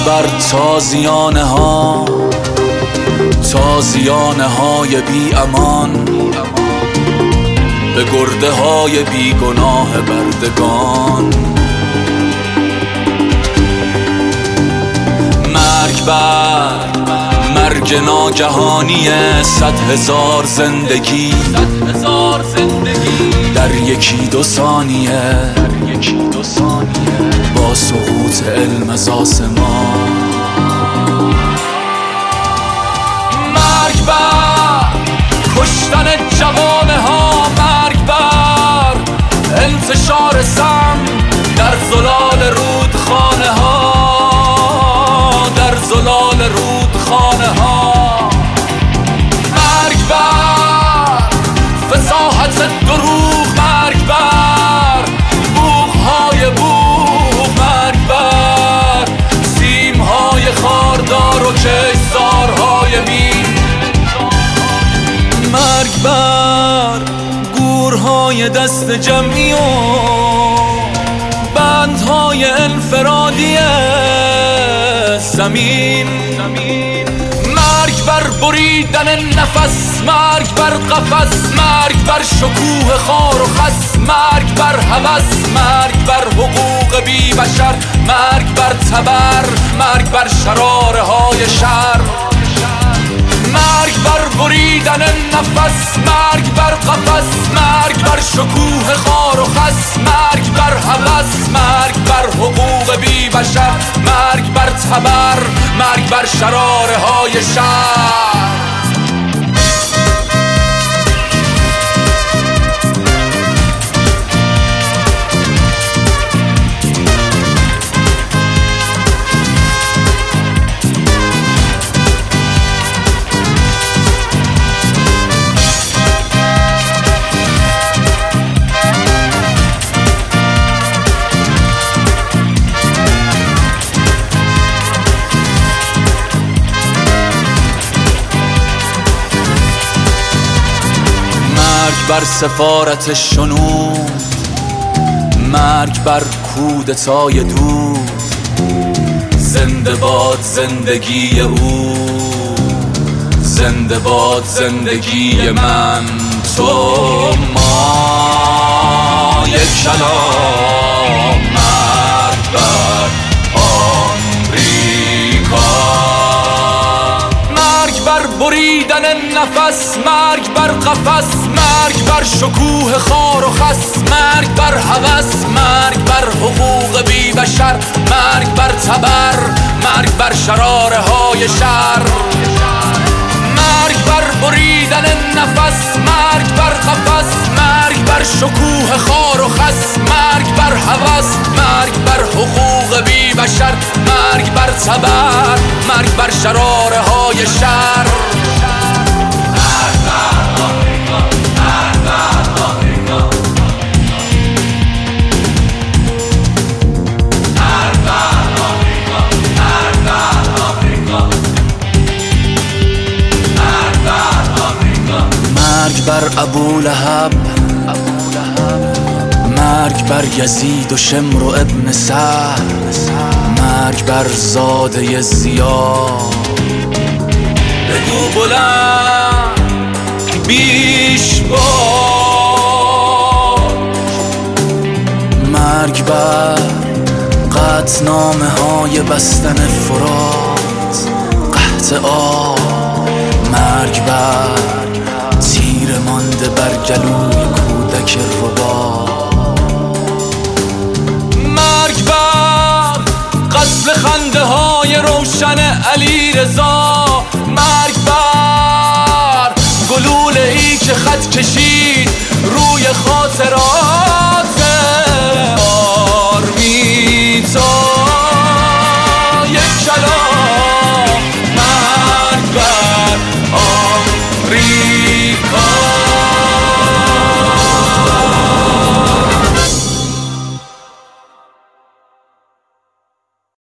بر تازیانه ها، تازیانه های بی امان، به گرده های بی گناه بردگان. مرگ بر مرگ ناگهانی 100,000 زندگی در یکی دو ثانیه با سقوط علم از آسمان. مرگ بر کشتن جوانه ها، مرگ بر انتشار سم در زلال رودخانه ها، در زلال رودخانه ها. مرگ بر فصاحت دروغ، مرگ بر بوق‌های بوق، مرگ بر سیم‌های خاردار و کشتزارهای بین، مرگ بر گورهای دست جمعی و بندهای انفرادی زمین. مرگ بر بریدن نفس، مرگ بر قفس، مرگ بر شکوه خار و خس، مرگ بر هوس، مرگ بر حقوق بی بشر، مرگ بر تبر، مرگ بر شراره های شر. مرگ بر بریدن نفس، مرگ بر قفس، مرگ بر شکوه خار و خس، مرگ بر هوس، مرگ بر حقوق بی بشر، مرگ بر تبر، مرگ بر شراره های شر. مرگ بر سفارت شنود، مرگ بر کودتای دود، زنده باد زندگی او، زنده باد زندگی من، تو، ما، یک کلام. مرگ بر آمریکا، مرگ بر بریدن نفس، مرگ بر قفس، مرگ بر شکوه خار و خس، مرگ بر هوس، مرگ بر حقوق بی بشر، مرگ بر تبر، مرگ بر شراره های شر. مرگ بر بریدن نفس، مرگ بر قفس، مرگ بر شکوه خار و خس، مرگ بر هوس، مرگ بر حقوق بی بشر، مرگ بر تبر، مرگ بر شراره های شر. مرگ بر ابولهب، مرگ بر یزید و شمر و ابن سعد، مرگ بر زاده زیاد، بگو بلند بیش باد. مرگ بر قطعنامه های بستن فرات، قحط آب، مرگ بر تیر مانده بر گلوی کودک ربا. مرگ بر قتل خنده های روشن علی رضا، مرگ بر گلوله ای که خط کشید